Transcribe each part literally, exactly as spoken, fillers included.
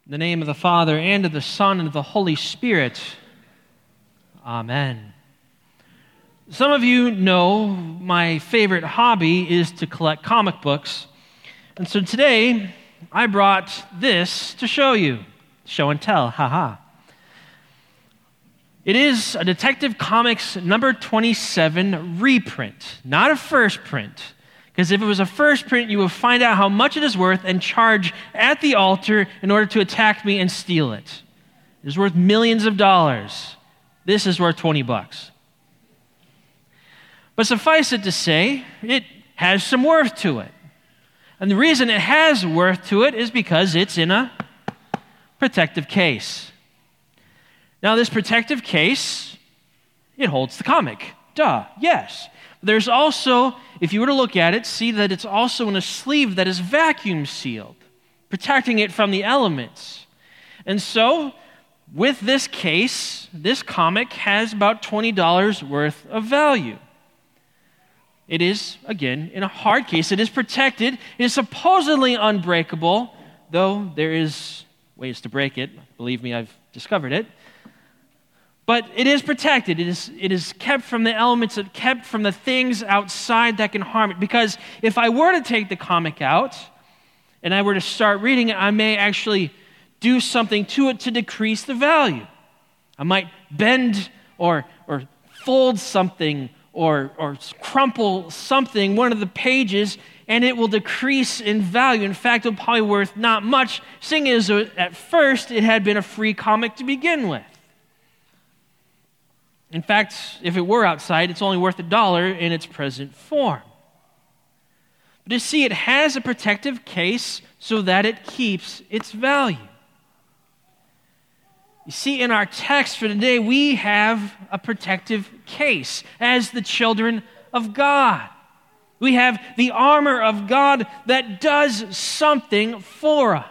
In the name of the Father, and of the Son, and of the Holy Spirit. Amen. Some of you know my favorite hobby is to collect comic books. And so today, I brought this to show you. Show and tell, haha. It is a Detective Comics number twenty-seven reprint, not a first print. Because if it was a first print, you would find out how much it is worth and charge at the altar in order to attack me and steal it. It is worth millions of dollars. This is worth twenty bucks. But suffice it to say, it has some worth to it. And the reason it has worth to it is because it's in a protective case. Now, this protective case, it holds the comic. Duh, yes. There's also, if you were to look at it, see that it's also in a sleeve that is vacuum sealed, protecting it from the elements. And so, with this case, this comic has about twenty dollars worth of value. It is, again, in a hard case. It is protected. It is supposedly unbreakable, though there is ways to break it. Believe me, I've discovered it. But it is protected. It is, it is kept from the elements, it's kept from the things outside that can harm it. Because if I were to take the comic out and I were to start reading it, I may actually do something to it to decrease the value. I might bend or, or fold something or, or crumple something, one of the pages, and it will decrease in value. In fact, it'll probably be worth not much, seeing as at first it had been a free comic to begin with. In fact, if it were outside, it's only worth a dollar in its present form. But you see, it has a protective case so that it keeps its value. You see, in our text for today, we have a protective case as the children of God. We have the armor of God that does something for us.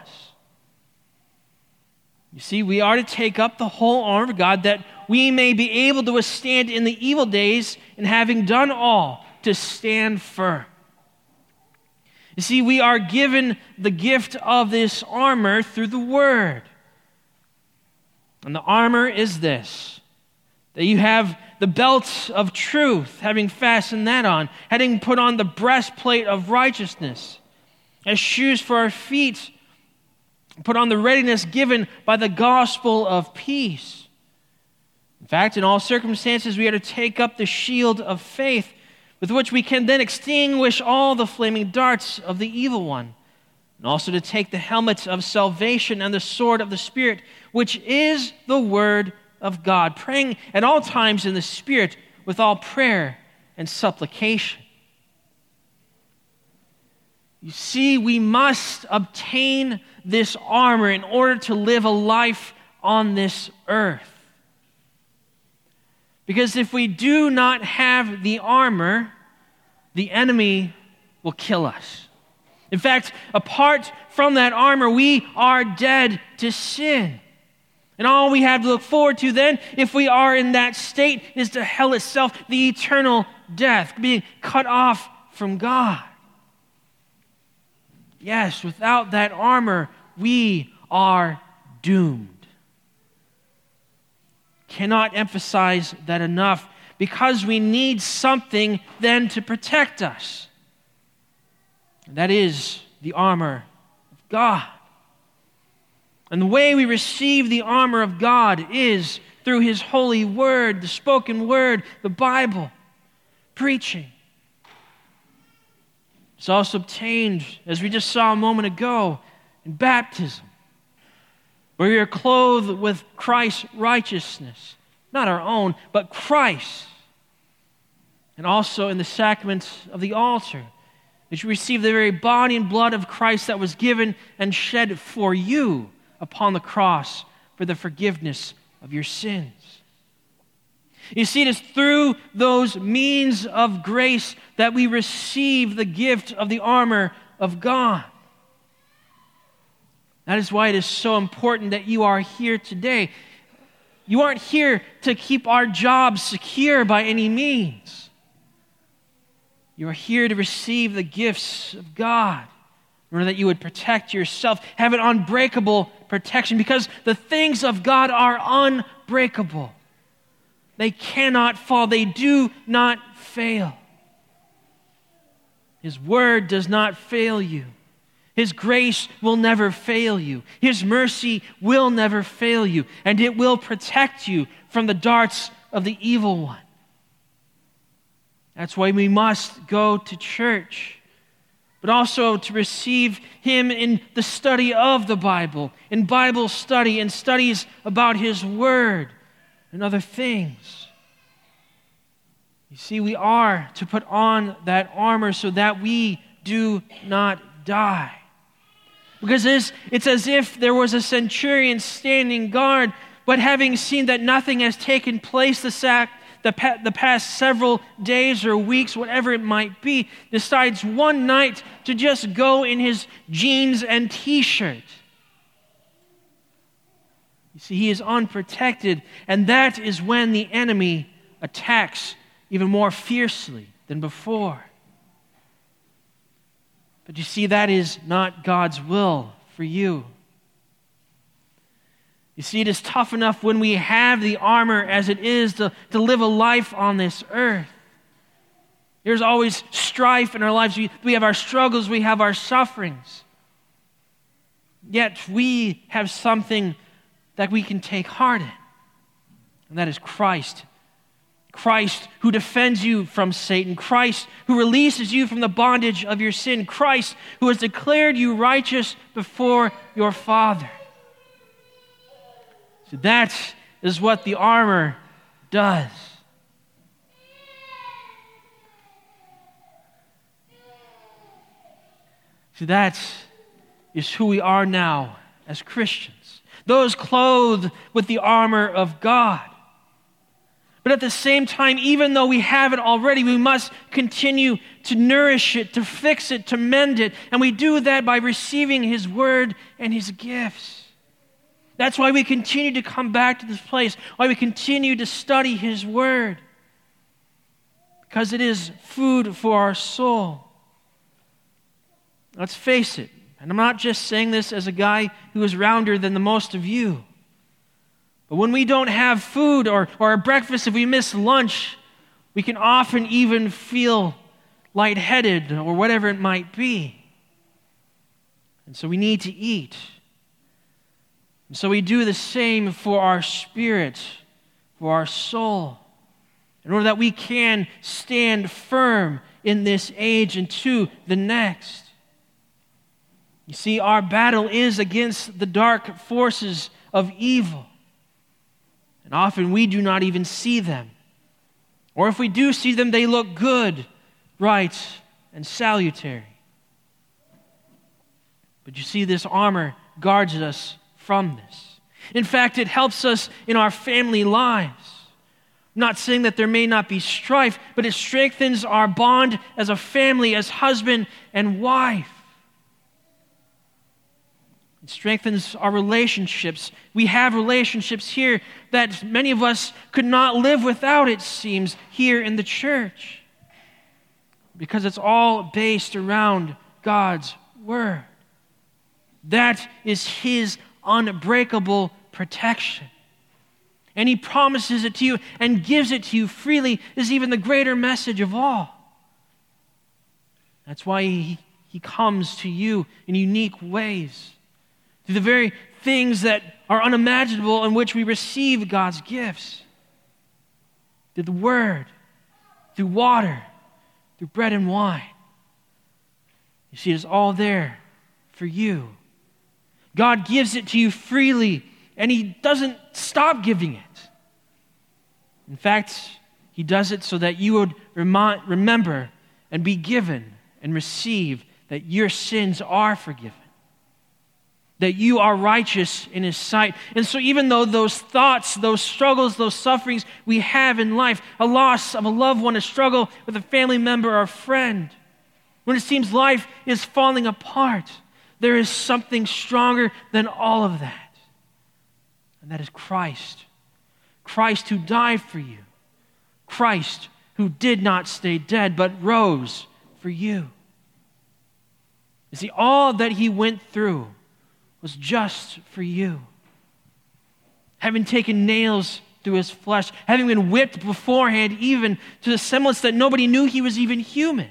You see, we are to take up the whole armor of God that we may be able to withstand in the evil days, and having done all, to stand firm. You see, we are given the gift of this armor through the Word. And the armor is this, that you have the belt of truth, having fastened that on, having put on the breastplate of righteousness, as shoes for our feet, put on the readiness given by the gospel of peace. In fact, in all circumstances, we are to take up the shield of faith, with which we can then extinguish all the flaming darts of the evil one, and also to take the helmet of salvation and the sword of the Spirit, which is the word of God, praying at all times in the Spirit with all prayer and supplication. You see, we must obtain this armor in order to live a life on this earth. Because if we do not have the armor, the enemy will kill us. In fact, apart from that armor, we are dead to sin. And all we have to look forward to then, if we are in that state, is to hell itself, the eternal death, being cut off from God. Yes, without that armor, we are doomed. Cannot emphasize that enough, because we need something then to protect us. And that is the armor of God. And the way we receive the armor of God is through His holy word, the spoken word, the Bible, preaching. It's also obtained, as we just saw a moment ago, in baptism, where we are clothed with Christ's righteousness, not our own, but Christ. And also in the sacrament of the altar, that you receive the very body and blood of Christ that was given and shed for you upon the cross for the forgiveness of your sins. You see, it is through those means of grace that we receive the gift of the armor of God. That is why it is so important that you are here today. You aren't here to keep our jobs secure by any means. You are here to receive the gifts of God, in order that you would protect yourself, have an unbreakable protection, because the things of God are unbreakable. They cannot fall. They do not fail. His word does not fail you. His grace will never fail you. His mercy will never fail you. And it will protect you from the darts of the evil one. That's why we must go to church, but also to receive Him in the study of the Bible, in Bible study and studies about His Word and other things. You see, we are to put on that armor so that we do not die. Because it's, it's as if there was a centurion standing guard, but having seen that nothing has taken place the, sac, the, pa, the past several days or weeks, whatever it might be, decides one night to just go in his jeans and t-shirt. You see, he is unprotected, and that is when the enemy attacks even more fiercely than before. But you see, that is not God's will for you. You see, it is tough enough when we have the armor as it is to, to live a life on this earth. There's always strife in our lives. We, we have our struggles, we have our sufferings. Yet we have something that we can take heart in, and that is Christ. Christ who defends you from Satan. Christ who releases you from the bondage of your sin. Christ who has declared you righteous before your Father. So that is what the armor does. So that is who we are now as Christians. Those clothed with the armor of God. But at the same time, even though we have it already, we must continue to nourish it, to fix it, to mend it. And we do that by receiving His Word and His gifts. That's why we continue to come back to this place, why we continue to study His Word. Because it is food for our soul. Let's face it, and I'm not just saying this as a guy who is rounder than the most of you. But when we don't have food or, or a breakfast, if we miss lunch, we can often even feel lightheaded or whatever it might be. And so we need to eat. And so we do the same for our spirit, for our soul, in order that we can stand firm in this age and to the next. You see, our battle is against the dark forces of evil. And often we do not even see them. Or if we do see them, they look good, right, and salutary. But you see, this armor guards us from this. In fact, it helps us in our family lives. I'm not saying that there may not be strife, but it strengthens our bond as a family, as husband and wife. It strengthens our relationships. We have relationships here that many of us could not live without, it seems, here in the church. Because it's all based around God's Word. That is His unbreakable protection. And He promises it to you and gives it to you freely is even the greater message of all. That's why He, he comes to you in unique ways. Through the very things that are unimaginable in which we receive God's gifts. Through the Word, through water, through bread and wine. You see, it's all there for you. God gives it to you freely, and He doesn't stop giving it. In fact, He does it so that you would remi- remember and be given and receive that your sins are forgiven. That you are righteous in His sight. And so even though those thoughts, those struggles, those sufferings we have in life, a loss of a loved one, a struggle with a family member or a friend, when it seems life is falling apart, there is something stronger than all of that. And that is Christ. Christ who died for you. Christ, who did not stay dead, but rose for you. You see, all that he went through was just for you. Having taken nails through his flesh, having been whipped beforehand, even to the semblance that nobody knew he was even human.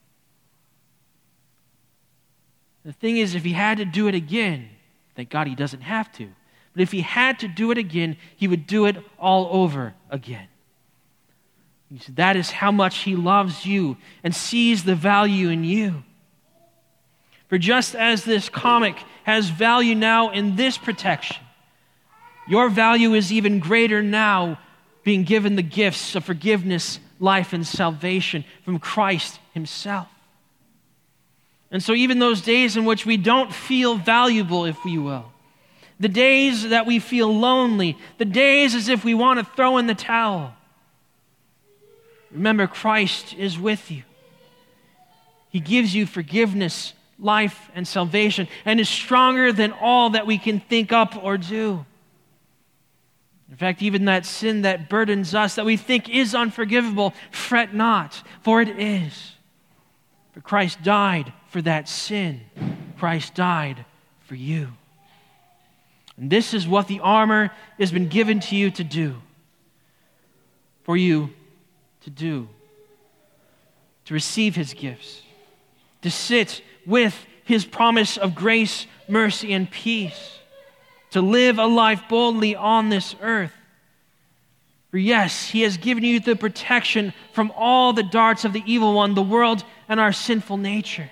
The thing is, if he had to do it again, thank God he doesn't have to, but if he had to do it again, he would do it all over again. That is how much he loves you and sees the value in you. For just as this comic has value now in this protection, your value is even greater now, being given the gifts of forgiveness, life, and salvation from Christ himself. And so even those days in which we don't feel valuable, if we will, the days that we feel lonely, the days as if we want to throw in the towel, remember, Christ is with you. He gives you forgiveness, life, and salvation, and is stronger than all that we can think up or do. In fact, even that sin that burdens us, that we think is unforgivable, fret not, for it is. For Christ died for that sin. Christ died for you. And this is what the armor has been given to you to do. For you to do. To receive his gifts. To sit with his promise of grace, mercy, and peace. To live a life boldly on this earth. For yes, he has given you the protection from all the darts of the evil one, the world, and our sinful nature.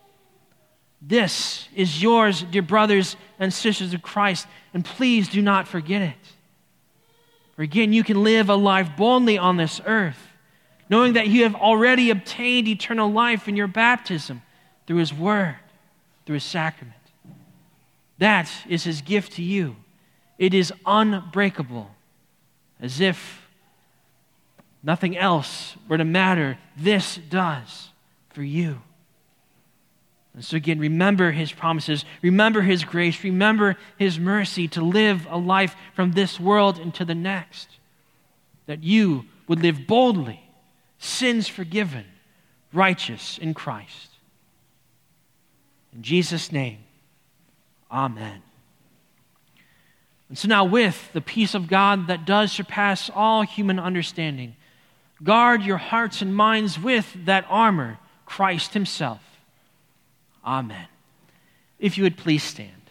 This is yours, dear brothers and sisters of Christ, and please do not forget it. For again, you can live a life boldly on this earth, knowing that you have already obtained eternal life in your baptism through his word, through his sacrament. That is his gift to you. It is unbreakable, as if nothing else were to matter. This does for you. And so again, remember his promises, remember his grace, remember his mercy to live a life from this world into the next, that you would live boldly, sins forgiven, righteous in Christ. In Jesus' name, amen. And so now with the peace of God that does surpass all human understanding, guard your hearts and minds with that armor, Christ himself. Amen. If you would please stand.